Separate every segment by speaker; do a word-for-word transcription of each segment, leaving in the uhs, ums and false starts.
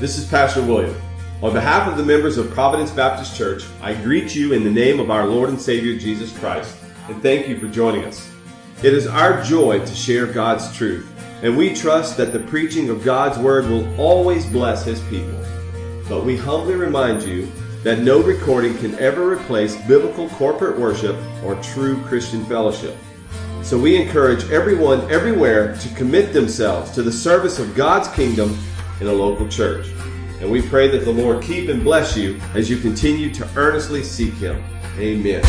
Speaker 1: This is Pastor William. On behalf of the members of Providence Baptist Church, I greet you in the name of our Lord and Savior Jesus Christ, and thank you for joining us. It is our joy to share God's truth, and we trust that the preaching of God's Word will always bless His people. But we humbly remind you that no recording can ever replace biblical corporate worship or true Christian fellowship. So we encourage everyone everywhere to commit themselves to the service of God's kingdom in a local church. And we pray that the Lord keep and bless you as you continue to earnestly seek Him. Amen.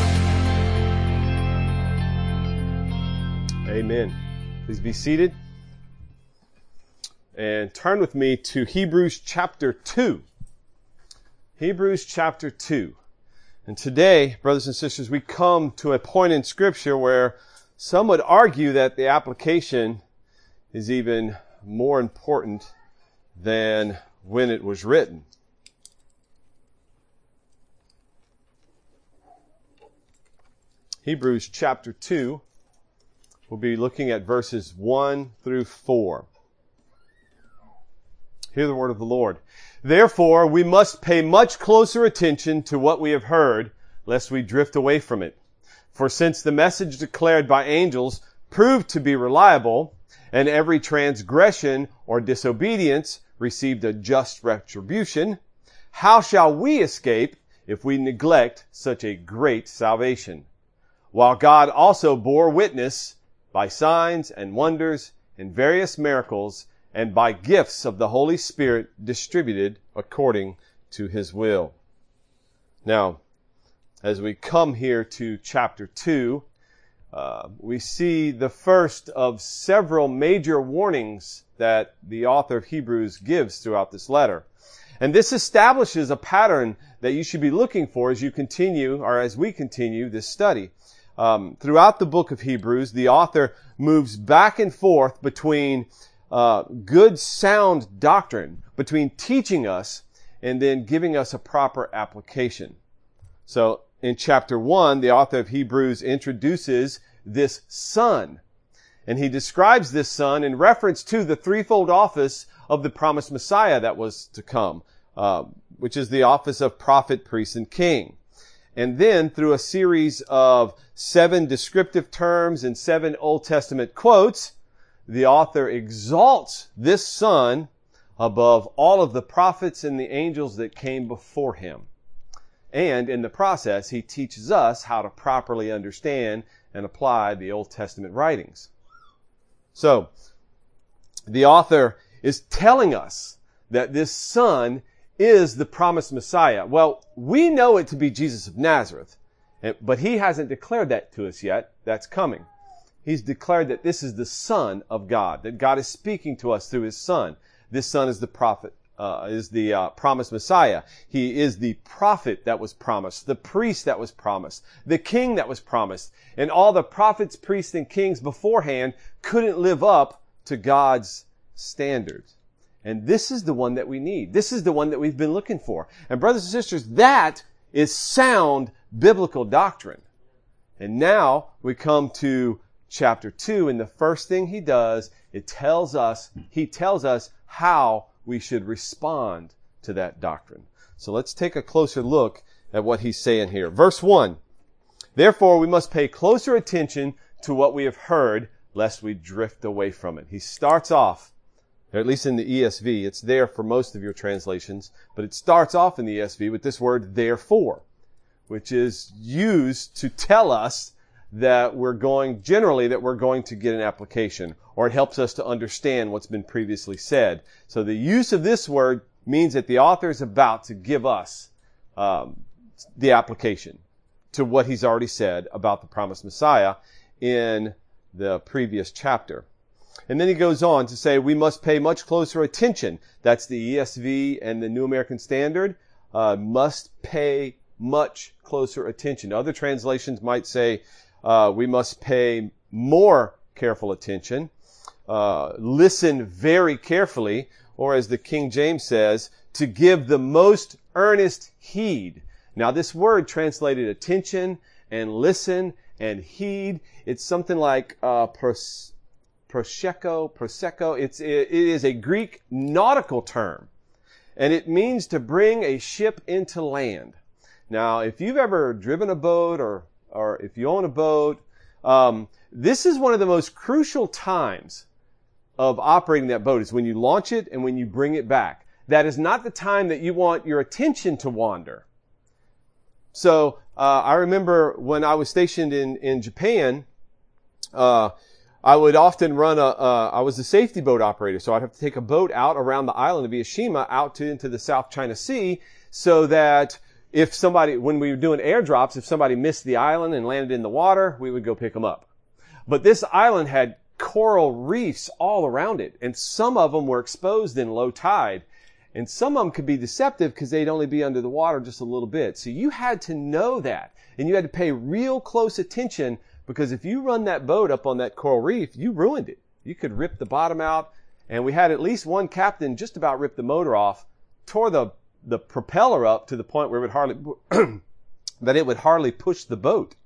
Speaker 1: Amen. Please be seated. And turn with me to Hebrews chapter two. Hebrews chapter two. And today, brothers and sisters, we come to a point in Scripture where some would argue that the application is even more important than when it was written. Hebrews chapter two, we'll be looking at verses one through four. Hear the word of the Lord. Therefore, we must pay much closer attention to what we have heard, lest we drift away from it. For since the message declared by angels proved to be reliable, and every transgression or disobedience received a just retribution, how shall we escape if we neglect such a great salvation? While God also bore witness by signs and wonders and various miracles and by gifts of the Holy Spirit distributed according to His will. Now, as we come here to chapter two, uh, we see the first of several major warnings that the author of Hebrews gives throughout this letter. And this establishes a pattern that you should be looking for as you continue, or as we continue this study. Um, throughout the book of Hebrews, the author moves back and forth between uh, good, sound doctrine, between teaching us and then giving us a proper application. So, in chapter one, the author of Hebrews introduces this Son. And he describes this Son in reference to the threefold office of the promised Messiah that was to come, uh, which is the office of prophet, priest, and king. And then, through a series of seven descriptive terms and seven Old Testament quotes, the author exalts this Son above all of the prophets and the angels that came before him. And in the process, he teaches us how to properly understand and apply the Old Testament writings. So, the author is telling us that this Son is the promised Messiah. Well, we know it to be Jesus of Nazareth, but he hasn't declared that to us yet. That's coming. He's declared that this is the Son of God, that God is speaking to us through His Son. This Son is the prophet, uh, is the uh, promised Messiah. He is the prophet that was promised, the priest that was promised, the king that was promised. And all the prophets, priests, and kings beforehand couldn't live up to God's standards. And this is the one that we need. This is the one that we've been looking for. And brothers and sisters, that is sound biblical doctrine. And now we come to chapter two, and the first thing he does, it tells us, he tells us how we should respond to that doctrine. So let's take a closer look at what he's saying here. Verse one, therefore we must pay closer attention to what we have heard, lest we drift away from it. He starts off, or at least in the E S V, it's there for most of your translations, but it starts off in the E S V with this word therefore, which is used to tell us that we're going, generally, that we're going to get an application, or it helps us to understand what's been previously said. So the use of this word means that the author is about to give us um, the application to what he's already said about the promised Messiah in the previous chapter. And then he goes on to say we must pay much closer attention. That's the E S V and the New American Standard. Uh, must pay much closer attention. Other translations might say uh, we must pay more careful attention. Uh, listen very carefully, or as the King James says, to give the most earnest heed. Now this word translated attention and listen and heed, it's something like uh, pros, prosecco, prosecco. It's, it, it is a Greek nautical term. and it means to bring a ship into land. Now, if you've ever driven a boat or, or if you own a boat, um, this is one of the most crucial times of operating that boat is when you launch it and when you bring it back. That is not the time that you want your attention to wander. So, uh, I remember when I was stationed in, in Japan, uh, I would often run a, uh, I was a safety boat operator, so I'd have to take a boat out around the island of Iyashima out to, into the South China Sea so that if somebody, when we were doing airdrops, if somebody missed the island and landed in the water, we would go pick them up. But this island had coral reefs all around it, and some of them were exposed in low tide, and some of them could be deceptive because they'd only be under the water just a little bit. So you had to know that, and you had to pay real close attention, because if you run that boat up on that coral reef, you ruined it. You could rip the bottom out, and we had at least one captain just about rip the motor off, tore the the propeller up to the point where it would hardly that it would hardly push the boat.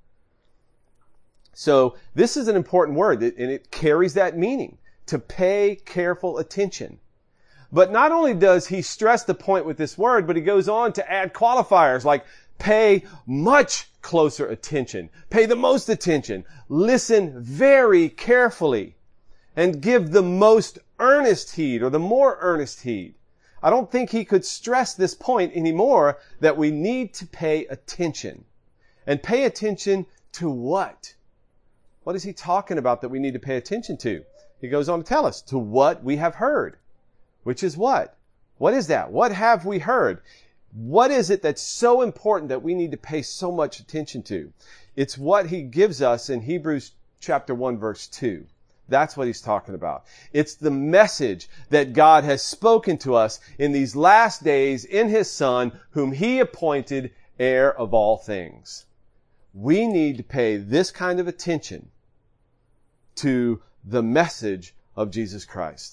Speaker 1: So this is an important word, and it carries that meaning, to pay careful attention. But not only does he stress the point with this word, but he goes on to add qualifiers like pay much closer attention, pay the most attention, listen very carefully, and give the most earnest heed or the more earnest heed. I don't think he could stress this point anymore, that we need to pay attention. And pay attention to what? What is he talking about that we need to pay attention to? He goes on to tell us, to what we have heard. Which is what? What is that? What have we heard? What is it that's so important that we need to pay so much attention to? It's what he gives us in Hebrews chapter one, verse two. That's what he's talking about. It's the message that God has spoken to us in these last days in his Son, whom he appointed heir of all things. We need to pay this kind of attention to the message of Jesus Christ.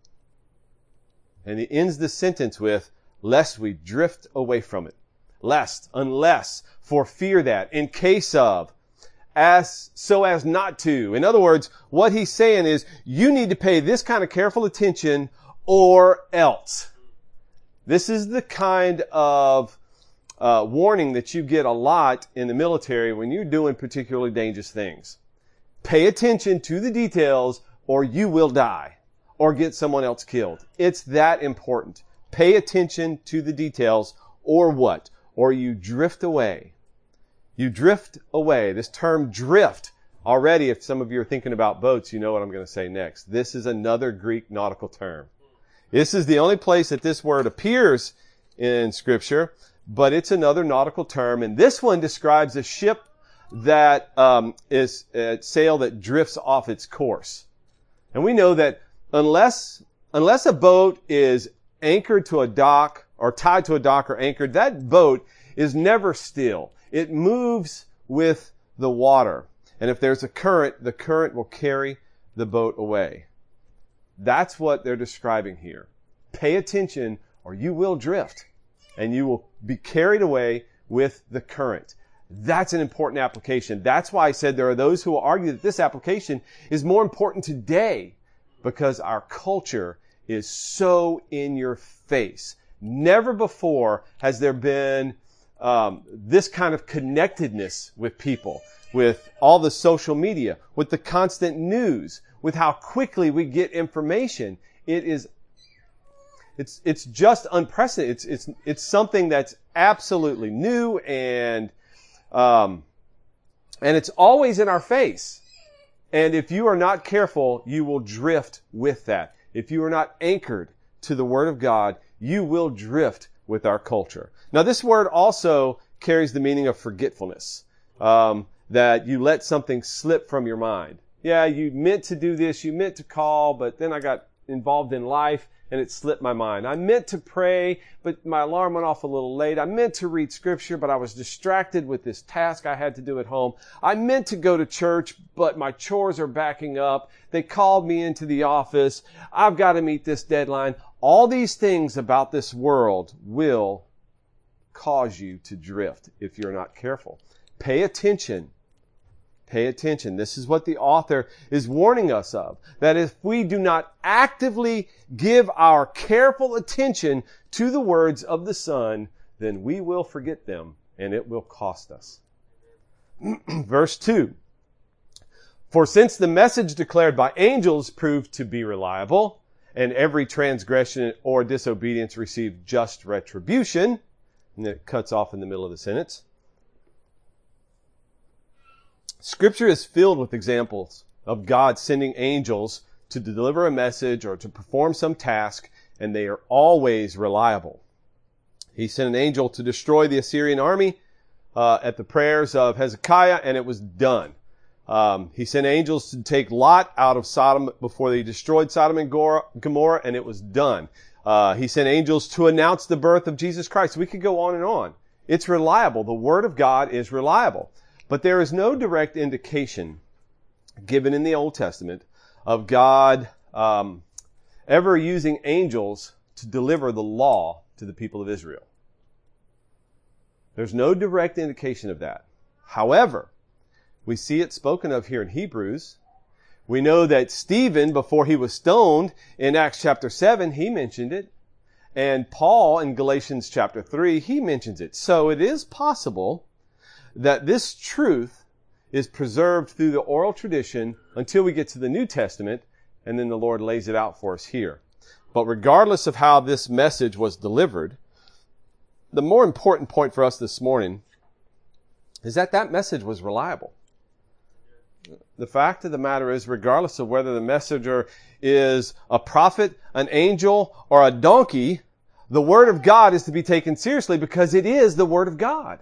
Speaker 1: And he ends the sentence with, lest we drift away from it. Lest, unless, for fear that, in case of, as, so as not to. In other words, what he's saying is, you need to pay this kind of careful attention or else. This is the kind of uh, warning that you get a lot in the military when you're doing particularly dangerous things. Pay attention to the details or you will die or get someone else killed. It's that important. Pay attention to the details or what? Or you drift away. You drift away. This term drift, already if some of you are thinking about boats, you know what I'm going to say next. This is another Greek nautical term. This is the only place that this word appears in Scripture, but it's another nautical term. And this one describes a ship that um, is a sail that drifts off its course. And we know that unless unless a boat is anchored to a dock or tied to a dock or anchored, that boat is never still. It moves with the water. And if there's a current, the current will carry the boat away. That's what they're describing here. Pay attention or you will drift and you will be carried away with the current. That's an important application. That's why I said there are those who will argue that this application is more important today because our culture is so in your face. Never before has there been um, this kind of connectedness with people, with all the social media, with the constant news, with how quickly we get information. It is, it's, it's just unprecedented. It's, it's, it's something that's absolutely new and, um, and it's always in our face. And if you are not careful, you will drift with that. If you are not anchored to the Word of God, you will drift with our culture. Now, this word also carries the meaning of forgetfulness, um, that you let something slip from your mind. Yeah, you meant to do this, you meant to call, but then I got involved in life and it slipped my mind. I meant to pray, but my alarm went off a little late. I meant to read Scripture, but I was distracted with this task I had to do at home. I meant to go to church, but my chores are backing up. They called me into the office. I've got to meet this deadline. All these things about this world will cause you to drift if you're not careful. Pay attention Pay attention. This is what the author is warning us of. That if we do not actively give our careful attention to the words of the Son, then we will forget them and it will cost us. Verse two. For since the message declared by angels proved to be reliable, and every transgression or disobedience received just retribution, and then it cuts off in the middle of the sentence. Scripture is filled with examples of God sending angels to deliver a message or to perform some task, and they are always reliable. He sent an angel to destroy the Assyrian army uh, at the prayers of Hezekiah, and it was done. Um, he sent angels to take Lot out of Sodom before they destroyed Sodom and Gomorrah, and it was done. Uh, he sent angels to announce the birth of Jesus Christ. We could go on and on. It's reliable. The Word of God is reliable. But there is no direct indication given in the Old Testament of God um, ever using angels to deliver the law to the people of Israel. There's no direct indication of that. However, we see it spoken of here in Hebrews. We know that Stephen, before he was stoned in Acts chapter seven, he mentioned it. And Paul in Galatians chapter three, he mentions it. So it is possible that this truth is preserved through the oral tradition until we get to the New Testament, and then the Lord lays it out for us here. But regardless of how this message was delivered, the more important point for us this morning is that that message was reliable. The fact of the matter is, regardless of whether the messenger is a prophet, an angel, or a donkey, the Word of God is to be taken seriously because it is the Word of God.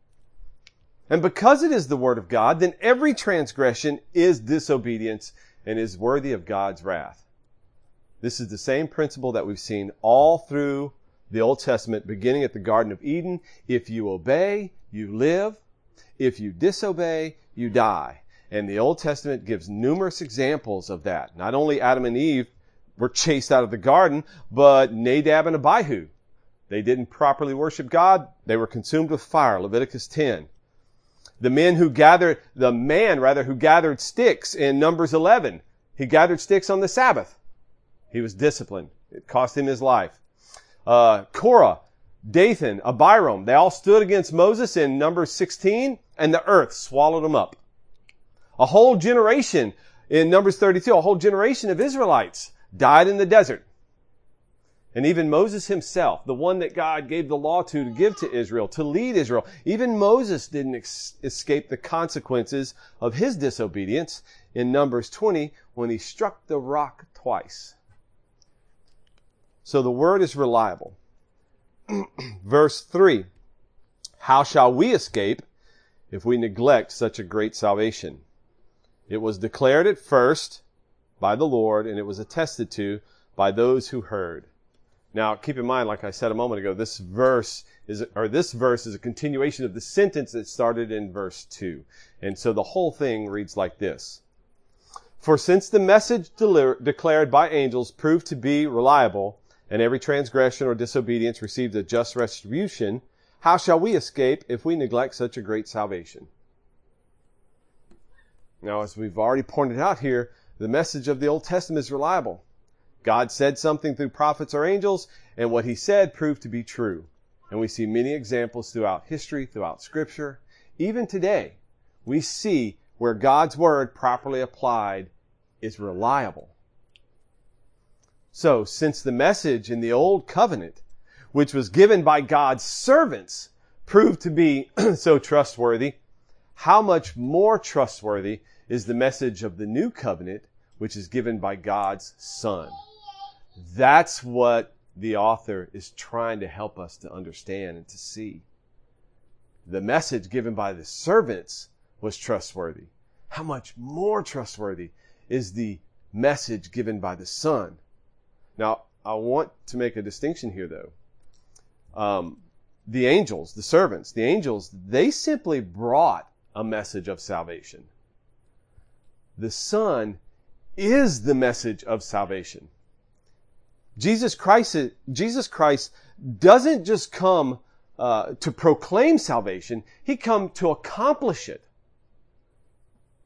Speaker 1: And because it is the Word of God, then every transgression is disobedience and is worthy of God's wrath. This is the same principle that we've seen all through the Old Testament, beginning at the Garden of Eden. If you obey, you live. If you disobey, you die. And the Old Testament gives numerous examples of that. Not only Adam and Eve were chased out of the garden, but Nadab and Abihu. They didn't properly worship God. They were consumed with fire, Leviticus ten. The men who gathered, the man rather, who gathered sticks in Numbers eleven. He gathered sticks on the Sabbath. He was disciplined. It cost him his life. Uh, Korah, Dathan, Abiram, they all stood against Moses in Numbers sixteen, and the earth swallowed them up. A whole generation in Numbers thirty-two, a whole generation of Israelites died in the desert. And even Moses himself, the one that God gave the law to, to give to Israel, to lead Israel, even Moses didn't ex- escape the consequences of his disobedience in Numbers twenty when he struck the rock twice. So the word is reliable. Verse three, how shall we escape if we neglect such a great salvation? It was declared at first by the Lord, and it was attested to by those who heard. Now, keep in mind, like I said a moment ago, this verse is, or this verse is a continuation of the sentence that started in verse two. And so the whole thing reads like this. For since the message de- declared by angels proved to be reliable, and every transgression or disobedience received a just retribution, how shall we escape if we neglect such a great salvation? Now, as we've already pointed out here, the message of the Old Testament is reliable. God said something through prophets or angels, and what he said proved to be true. And we see many examples throughout history, throughout Scripture. Even today, we see where God's Word, properly applied, is reliable. So, since the message in the Old Covenant, which was given by God's servants, proved to be so trustworthy, how much more trustworthy is the message of the New Covenant, which is given by God's Son? That's what the author is trying to help us to understand and to see. The message given by the servants was trustworthy. How much more trustworthy is the message given by the Son? Now, I want to make a distinction here, though. Um, the angels, the servants, the angels, they simply brought a message of salvation. The Son is the message of salvation. Jesus Christ, Jesus Christ doesn't just come uh, to proclaim salvation. He come to accomplish it.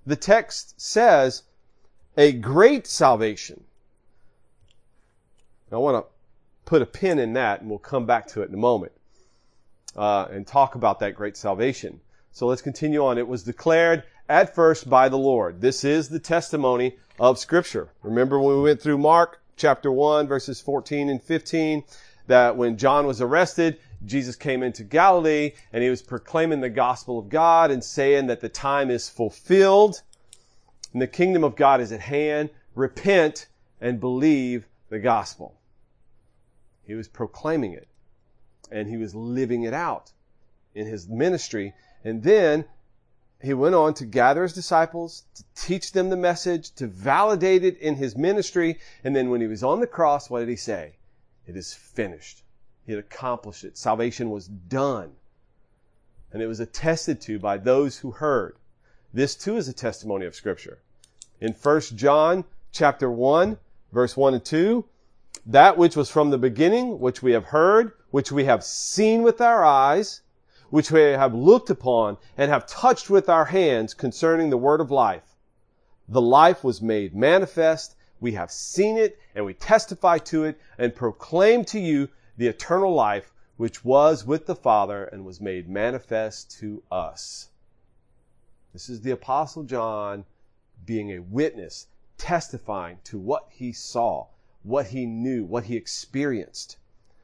Speaker 1: the text says a great salvation. Now, I want to put a pin in that, and we'll come back to it in a moment uh, and talk about that great salvation. So let's continue on. It was declared at first by the Lord. This is the testimony of Scripture. Remember when we went through Mark chapter one, verses fourteen and fifteen, that when John was arrested, Jesus came into Galilee and he was proclaiming the gospel of God and saying that the time is fulfilled and the kingdom of God is at hand. Repent and believe the gospel. He was proclaiming it and he was living it out in his ministry. And then he went on to gather his disciples, to teach them the message, to validate it in his ministry. And then when he was on the cross, what did he say? It is finished. He had accomplished it. Salvation was done. And it was attested to by those who heard. This too is a testimony of Scripture. In First John chapter one, verse one and two, that which was from the beginning, which we have heard, which we have seen with our eyes, which we have looked upon and have touched with our hands concerning the word of life. The life was made manifest. We have seen it and we testify to it and proclaim to you the eternal life which was with the Father and was made manifest to us. This is the Apostle John being a witness, testifying to what he saw, what he knew, what he experienced.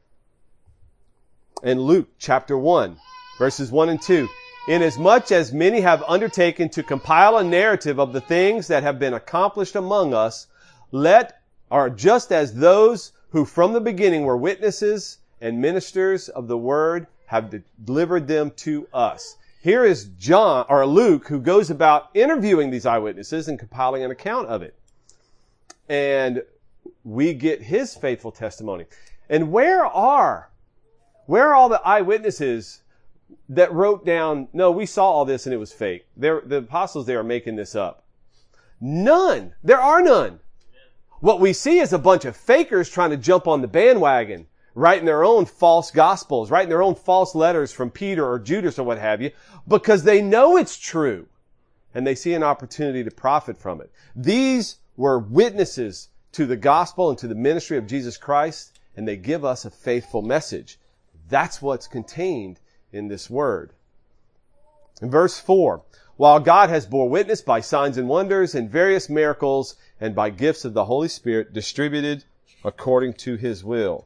Speaker 1: In Luke chapter one, verses one and two, inasmuch as many have undertaken to compile a narrative of the things that have been accomplished among us, let, or just as those who from the beginning were witnesses and ministers of the word have delivered them to us. Here is John, or Luke, who goes about interviewing these eyewitnesses and compiling an account of it. And we get his faithful testimony. And where are, where are all the eyewitnesses that wrote down, no, we saw all this and it was fake? They're, the apostles, they are making this up. None. There are none. What we see is a bunch of fakers trying to jump on the bandwagon, writing their own false gospels, writing their own false letters from Peter or Judas or what have you, because they know it's true and they see an opportunity to profit from it. These were witnesses to the gospel and to the ministry of Jesus Christ, and they give us a faithful message. That's what's contained in this word. In verse four, while God has bore witness by signs and wonders and various miracles and by gifts of the Holy Spirit distributed according to his will.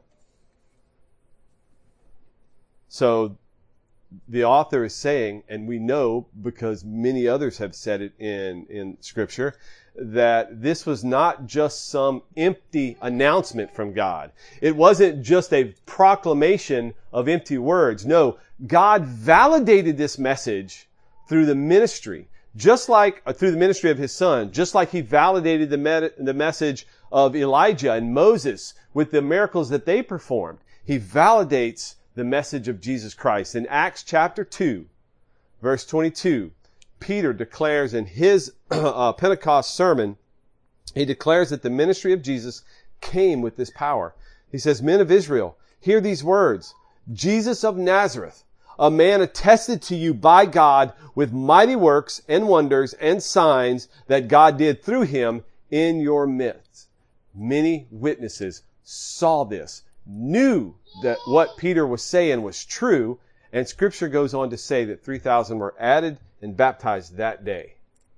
Speaker 1: So the author is saying, and we know because many others have said it in, in Scripture, that this was not just some empty announcement from God. It wasn't just a proclamation of empty words. No, God validated this message through the ministry, just like uh, through the ministry of his son, just like he validated the, med- the message of Elijah and Moses with the miracles that they performed. He validates the message of Jesus Christ. In Acts chapter two, verse twenty-two, Peter declares in his uh, Pentecost sermon, he declares that the ministry of Jesus came with this power. He says, men of Israel, hear these words. Jesus of Nazareth, a man attested to you by God with mighty works and wonders and signs that God did through him in your midst. Many witnesses saw this, knew that what Peter was saying was true, and Scripture goes on to say that three thousand were added and baptized that day.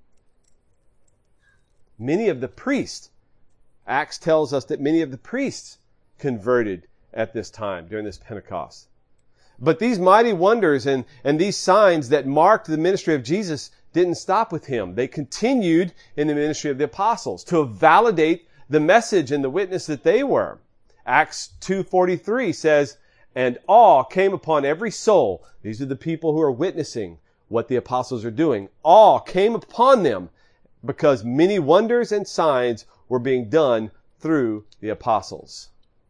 Speaker 1: Many of the priests, Acts tells us that many of the priests converted at this time, during this Pentecost. But these mighty wonders and, and these signs that marked the ministry of Jesus didn't stop with him. They continued in the ministry of the apostles to validate the message and the witness that they were. Acts two forty-three says, and awe came upon every soul. These are the people who are witnessing what the apostles are doing. Awe came upon them because many wonders and signs were being done through the apostles.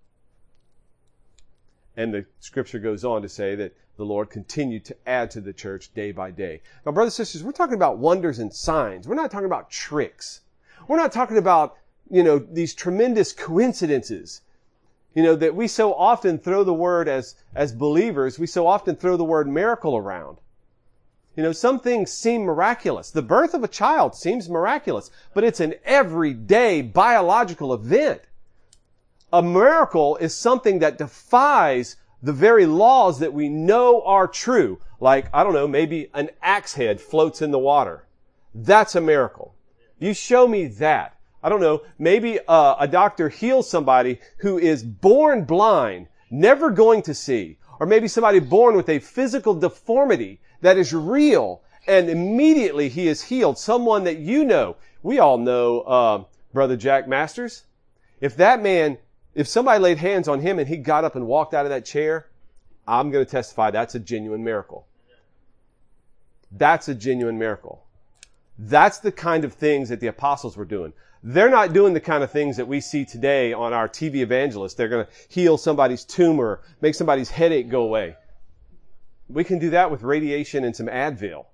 Speaker 1: And the Scripture goes on to say that the Lord continued to add to the church day by day. Now, brothers and sisters, we're talking about wonders and signs. We're not talking about tricks. We're not talking about, you know, these tremendous coincidences. You know, that we so often throw the word as, as believers, we so often throw the word miracle around. You know, some things seem miraculous. The birth of a child seems miraculous, but it's an everyday biological event. A miracle is something that defies the very laws that we know are true. Like, I don't know, maybe an axe head floats in the water. That's a miracle. You show me that. I don't know, maybe uh, a doctor heals somebody who is born blind, never going to see. Or maybe somebody born with a physical deformity that is real, and immediately he is healed. Someone that you know. We all know uh, Brother Jack Masters. If that man, if somebody laid hands on him and he got up and walked out of that chair, I'm going to testify that's a genuine miracle. That's a genuine miracle. That's the kind of things that the apostles were doing. They're not doing the kind of things that we see today on our T V evangelists. They're going to heal somebody's tumor, make somebody's headache go away. We can do that with radiation and some Advil.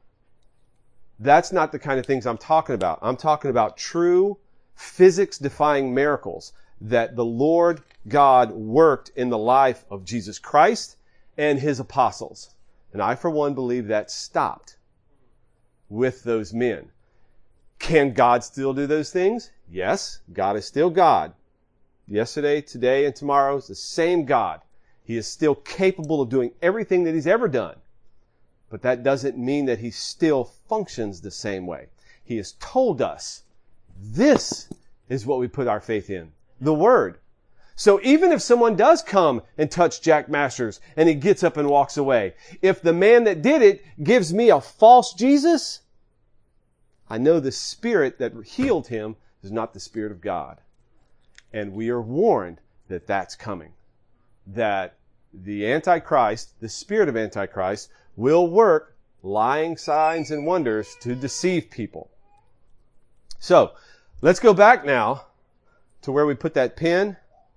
Speaker 1: That's not the kind of things I'm talking about. I'm talking about true physics-defying miracles that the Lord God worked in the life of Jesus Christ and his apostles. And I, for one, believe that stopped with those men. Can God still do those things? Yes, God is still God. Yesterday, today, and tomorrow is the same God. He is still capable of doing everything that he's ever done. But that doesn't mean that he still functions the same way. He has told us this is what we put our faith in. The Word. So even if someone does come and touch Jack Masters and he gets up and walks away, if the man that did it gives me a false Jesus, I know the Spirit that healed him is not the Spirit of God. And we are warned that that's coming. That the Antichrist, the spirit of Antichrist, will work lying signs and wonders to deceive people. So, let's go back now to where we put that pin.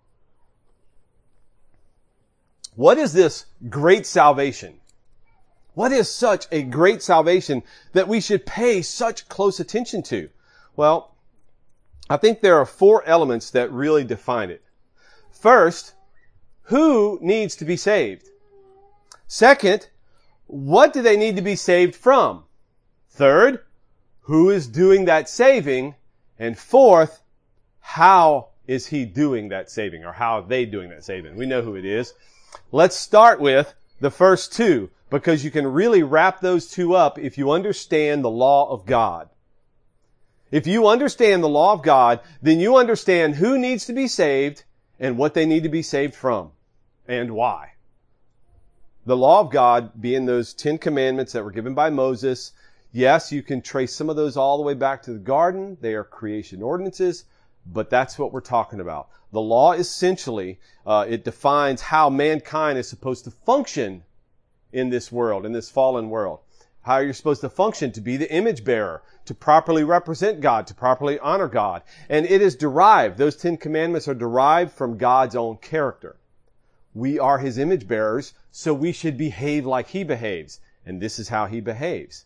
Speaker 1: What is this great salvation? What is such a great salvation that we should pay such close attention to? Well, I think there are four elements that really define it. First, who needs to be saved? Second, what do they need to be saved from? Third, who is doing that saving? And fourth, how is he doing that saving? Or how are they doing that saving? We know who it is. Let's start with the first two, because you can really wrap those two up if you understand the law of God. If you understand the law of God, then you understand who needs to be saved and what they need to be saved from and why. The law of God being those Ten Commandments that were given by Moses. Yes, you can trace some of those all the way back to the garden. They are creation ordinances, but that's what we're talking about. The law essentially, uh, it defines how mankind is supposed to function in this world, in this fallen world. How you're supposed to function to be the image bearer, to properly represent God, to properly honor God. And it is derived, those Ten Commandments are derived from God's own character. We are his image bearers, so we should behave like he behaves. And this is how he behaves.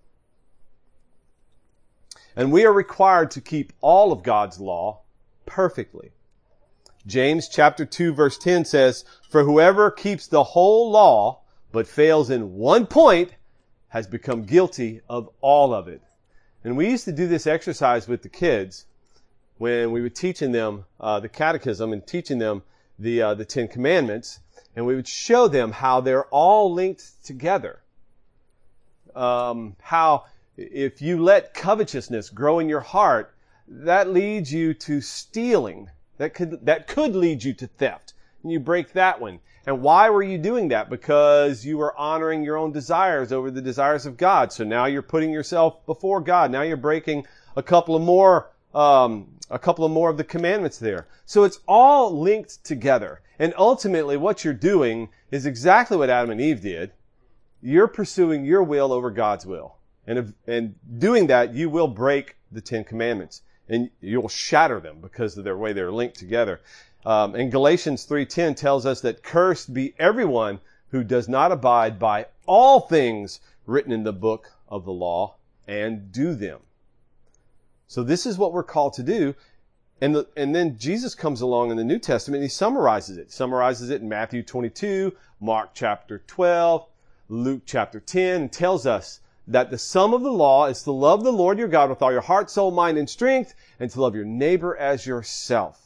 Speaker 1: And we are required to keep all of God's law perfectly. James chapter two verse ten says, "For whoever keeps the whole law but fails in one point has become guilty of all of it." And we used to do this exercise with the kids when we were teaching them uh, the catechism and teaching them the uh, the Ten Commandments, and we would show them how they're all linked together. Um, how if you let covetousness grow in your heart, that leads you to stealing. That could that could lead you to theft. And you break that one. And why were you doing that? Because you were honoring your own desires over the desires of God. So now you're putting yourself before God. Now you're breaking a couple of more, um, a couple of more of the commandments there. So it's all linked together. And ultimately what you're doing is exactly what Adam and Eve did. You're pursuing your will over God's will. And if, and doing that, you will break the Ten Commandments. And you'll shatter them because of their way they're linked together. Um, and Galatians three ten tells us that cursed be everyone who does not abide by all things written in the book of the law and do them. So this is what we're called to do. And, the, and then Jesus comes along in the New Testament and he summarizes it. He summarizes it in Matthew twenty-two, Mark chapter twelve, Luke chapter ten and tells us that the sum of the law is to love the Lord your God with all your heart, soul, mind, and strength, and to love your neighbor as yourself.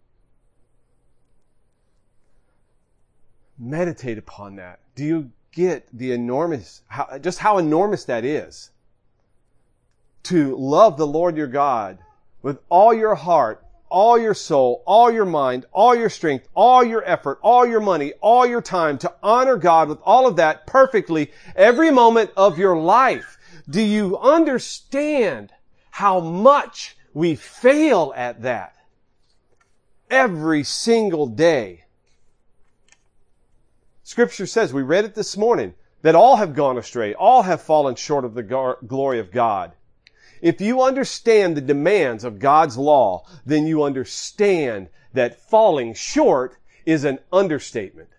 Speaker 1: Meditate upon that. Do you get the enormous, how, just how enormous that is? To love the Lord your God with all your heart, all your soul, all your mind, all your strength, all your effort, all your money, all your time, to honor God with all of that perfectly every moment of your life. Do you understand how much we fail at that every single day? Scripture says, we read it this morning, that all have gone astray, all have fallen short of the gar- glory of God. If you understand the demands of God's law, then you understand that falling short is an understatement.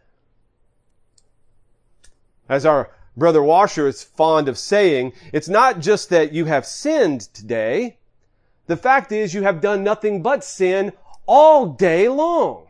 Speaker 1: As our brother Washer is fond of saying, it's not just that you have sinned today. The fact is you have done nothing but sin all day long.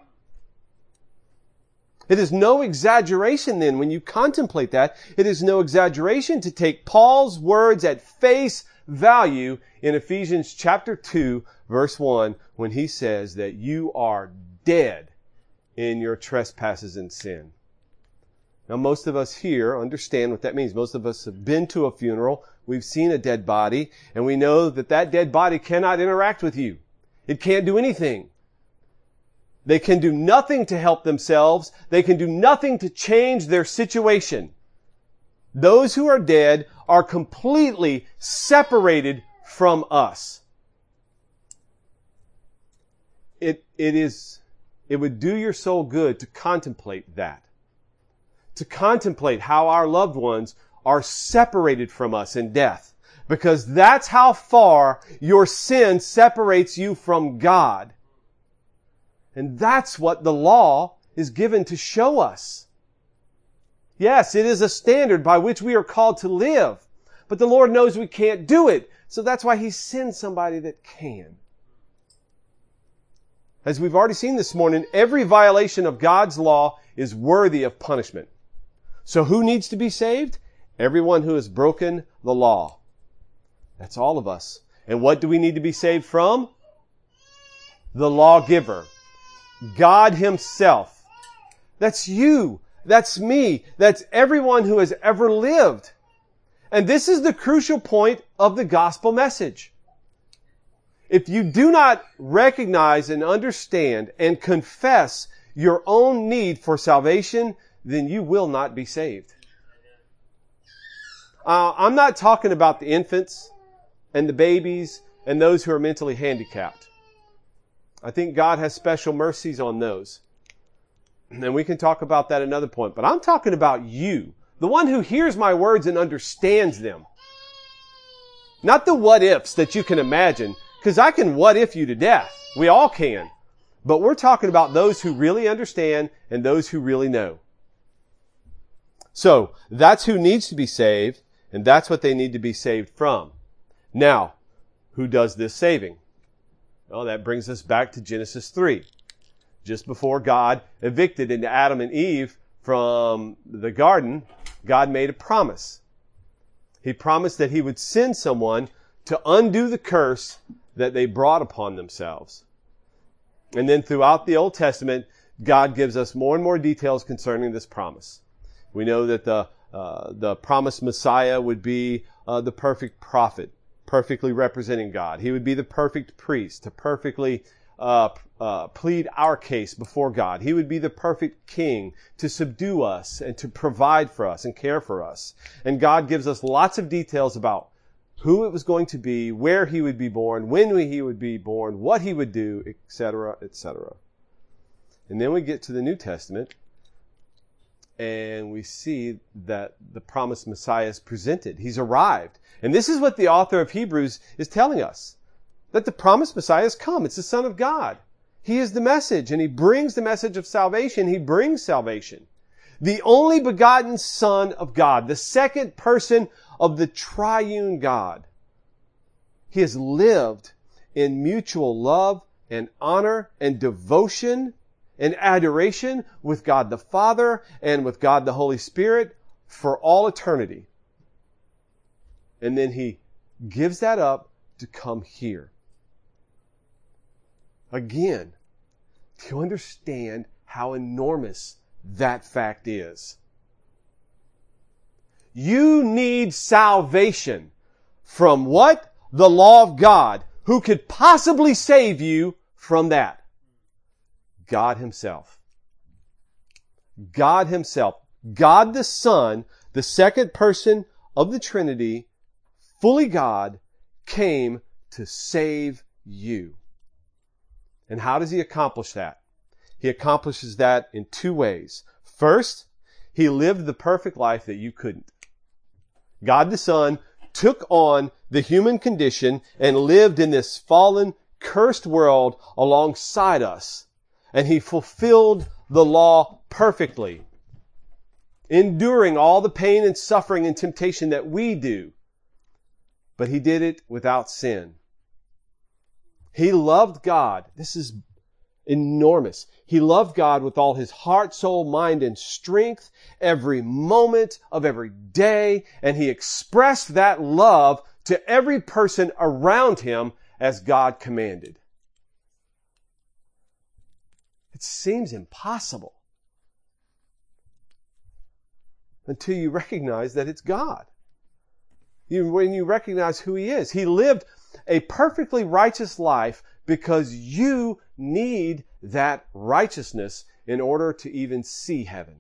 Speaker 1: It is no exaggeration then when you contemplate that. It is no exaggeration to take Paul's words at face value in Ephesians chapter two, verse one, when he says that you are dead in your trespasses and sin. Now, most of us here understand what that means. Most of us have been to a funeral. We've seen a dead body, and we know that that dead body cannot interact with you. It can't do anything. They can do nothing to help themselves. They can do nothing to change their situation. Those who are dead are completely separated from us. It, it is, it would do your soul good to contemplate that. To contemplate how our loved ones are separated from us in death. Because that's how far your sin separates you from God. And that's what the law is given to show us. Yes, it is a standard by which we are called to live. But the Lord knows we can't do it. So that's why He sends somebody that can. As we've already seen this morning, every violation of God's law is worthy of punishment. So who needs to be saved? Everyone who has broken the law. That's all of us. And what do we need to be saved from? The lawgiver. God Himself. That's you. That's me. That's everyone who has ever lived. And this is the crucial point of the gospel message. If you do not recognize and understand and confess your own need for salvation, then you will not be saved. Uh, I'm not talking about the infants and the babies and those who are mentally handicapped. I think God has special mercies on those. And we can talk about that another point. But I'm talking about you, the one who hears my words and understands them. Not the what ifs that you can imagine, because I can what if you to death. We all can. But we're talking about those who really understand and those who really know. So, that's who needs to be saved, and that's what they need to be saved from. Now, who does this saving? Well, that brings us back to Genesis three. Just before God evicted into Adam and Eve from the garden, God made a promise. He promised that He would send someone to undo the curse that they brought upon themselves. And then throughout the Old Testament, God gives us more and more details concerning this promise. We know that the uh, the promised Messiah would be uh, the perfect prophet, perfectly representing God. He would be the perfect priest to perfectly uh, uh, plead our case before God. He would be the perfect king to subdue us and to provide for us and care for us. And God gives us lots of details about who it was going to be, where He would be born, when He would be born, what He would do, et cetera, et cetera. And then we get to the New Testament, and we see that the promised Messiah is presented. He's arrived. And this is what the author of Hebrews is telling us, that the promised Messiah has come. It's the Son of God. He is the message, and He brings the message of salvation. He brings salvation. The only begotten Son of God, the second person of the triune God. He has lived in mutual love and honor and devotion and adoration with God the Father and with God the Holy Spirit for all eternity. And then he gives that up to come here. Again, to understand how enormous that fact is. You need salvation from what? The law of God. Who could possibly save you from that? God Himself. God Himself. God the Son, the second person of the Trinity, fully God, came to save you. And how does He accomplish that? He accomplishes that in two ways. First, He lived the perfect life that you couldn't. God the Son took on the human condition and lived in this fallen, cursed world alongside us. And He fulfilled the law perfectly, enduring all the pain and suffering and temptation that we do. But He did it without sin. He loved God. This is enormous. He loved God with all His heart, soul, mind, and strength every moment of every day. And He expressed that love to every person around Him as God commanded. It seems impossible until you recognize that it's God. You, when you recognize who He is. He lived a perfectly righteous life because you need that righteousness in order to even see heaven.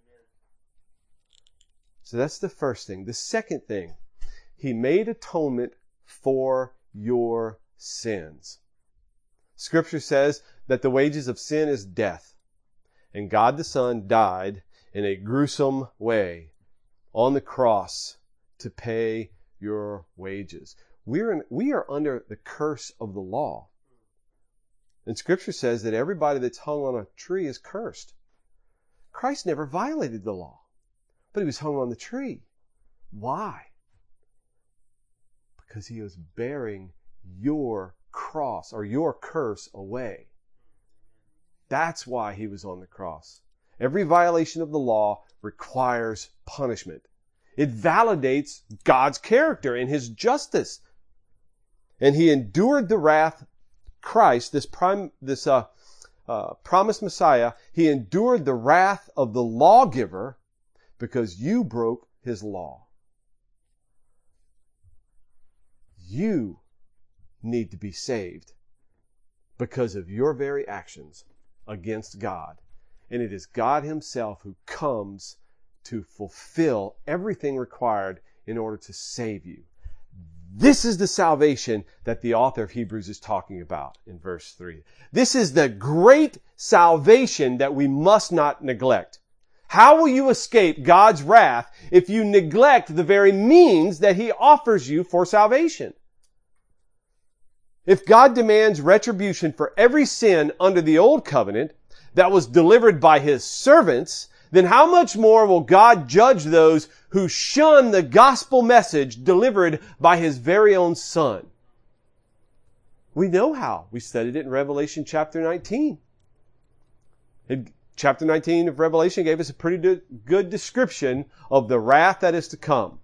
Speaker 1: So that's the first thing. The second thing, He made atonement for your sins. Scripture says that the wages of sin is death. And God the Son died in a gruesome way on the cross to pay your wages. We're in, we are under the curse of the law. And Scripture says that everybody that's hung on a tree is cursed. Christ never violated the law, but He was hung on the tree. Why? Because He was bearing your cross or your curse away. That's why He was on the cross. Every violation of the law requires punishment. It validates God's character and His justice. And He endured the wrath, Christ, this prime, this uh, uh, promised Messiah, He endured the wrath of the lawgiver because you broke His law. You need to be saved because of your very actions against God. And it is God Himself who comes to fulfill everything required in order to save you. This is the salvation that the author of Hebrews is talking about in verse three. This is the great salvation that we must not neglect. How will you escape God's wrath if you neglect the very means that He offers you for salvation? If God demands retribution for every sin under the old covenant that was delivered by His servants, then how much more will God judge those who shun the gospel message delivered by His very own Son? We know how. We studied it in Revelation chapter nineteen. In chapter nineteen of Revelation gave us a pretty good description of the wrath that is to come.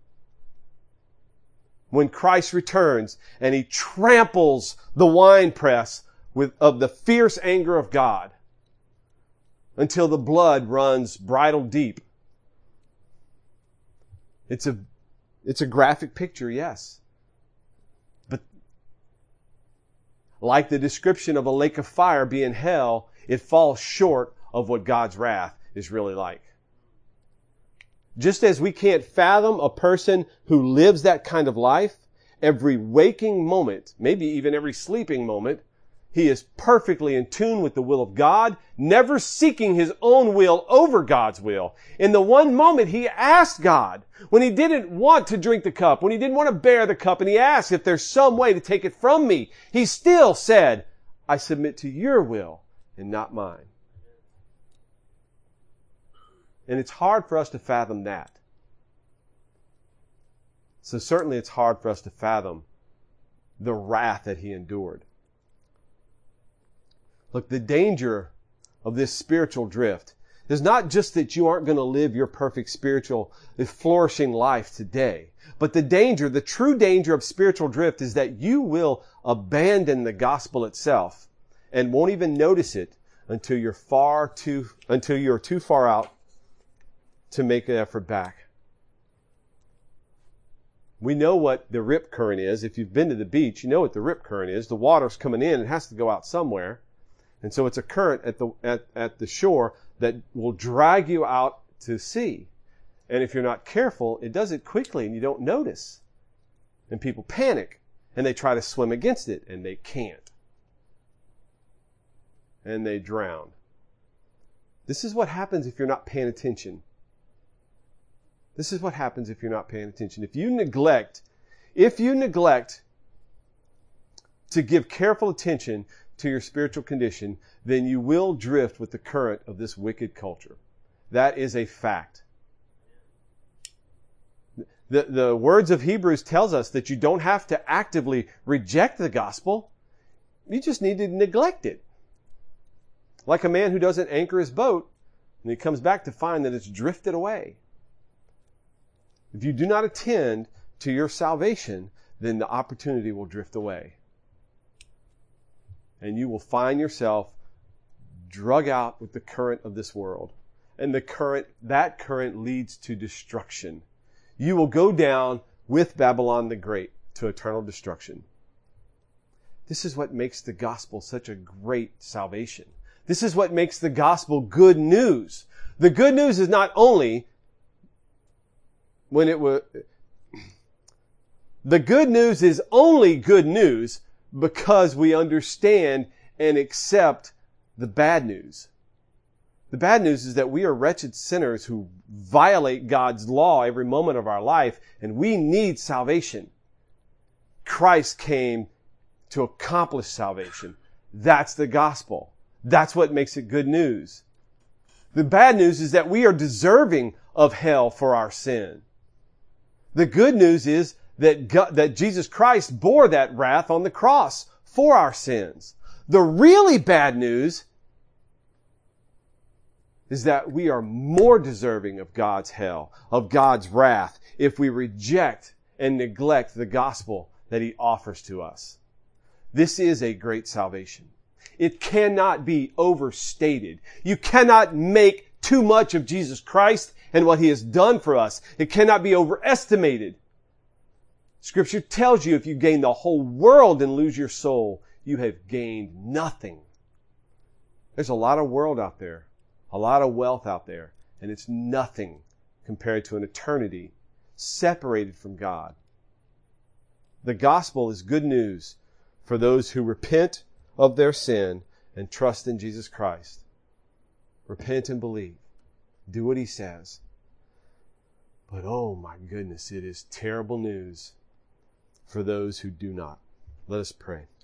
Speaker 1: When Christ returns and He tramples the winepress with, of the fierce anger of God until the blood runs bridle deep. It's a, it's a graphic picture, yes. But like the description of a lake of fire being hell, it falls short of what God's wrath is really like. Just as we can't fathom a person who lives that kind of life, every waking moment, maybe even every sleeping moment, he is perfectly in tune with the will of God, never seeking his own will over God's will. In the one moment he asked God, when he didn't want to drink the cup, when he didn't want to bear the cup, and he asked if there's some way to take it from me, he still said, I submit to your will and not mine. And it's hard for us to fathom that. So certainly it's hard for us to fathom the wrath that he endured. Look, the danger of this spiritual drift is not just that you aren't going to live your perfect spiritual, flourishing life today, but the danger, the true danger of spiritual drift is that you will abandon the gospel itself and won't even notice it until you're far too, until you're too far out to make an effort back. We know what the rip current is. If you've been to the beach, you know what the rip current is. The water's coming in, it has to go out somewhere. And so it's a current at the, at, at the shore that will drag you out to sea. And if you're not careful, it does it quickly and you don't notice. And people panic and they try to swim against it and they can't. And they drown. This is what happens if you're not paying attention. This is what happens if you're not paying attention. If you neglect, if you neglect to give careful attention to your spiritual condition, then you will drift with the current of this wicked culture. That is a fact. The, the words of Hebrews tells us that you don't have to actively reject the gospel. You just need to neglect it. Like a man who doesn't anchor his boat, and he comes back to find that it's drifted away. If you do not attend to your salvation, then the opportunity will drift away. And you will find yourself drug out with the current of this world. And the current, that current leads to destruction. You will go down with Babylon the Great to eternal destruction. This is what makes the gospel such a great salvation. This is what makes the gospel good news. The good news is not only when it was, the good news is only good news because we understand and accept the bad news. The bad news is that we are wretched sinners who violate God's law every moment of our life, and we need salvation. Christ came to accomplish salvation. That's the gospel. That's what makes it good news. The bad news is that we are deserving of hell for our sin. The good news is that God, that Jesus Christ bore that wrath on the cross for our sins. The really bad news is that we are more deserving of God's hell, of God's wrath, if we reject and neglect the gospel that He offers to us. This is a great salvation. It cannot be overstated. You cannot make too much of Jesus Christ and what He has done for us. It cannot be overestimated. Scripture tells you if you gain the whole world and lose your soul, you have gained nothing. There's a lot of world out there, a lot of wealth out there, and it's nothing compared to an eternity separated from God. The gospel is good news for those who repent of their sin and trust in Jesus Christ. Repent and believe. Do what He says. But oh my goodness, it is terrible news for those who do not. Let us pray.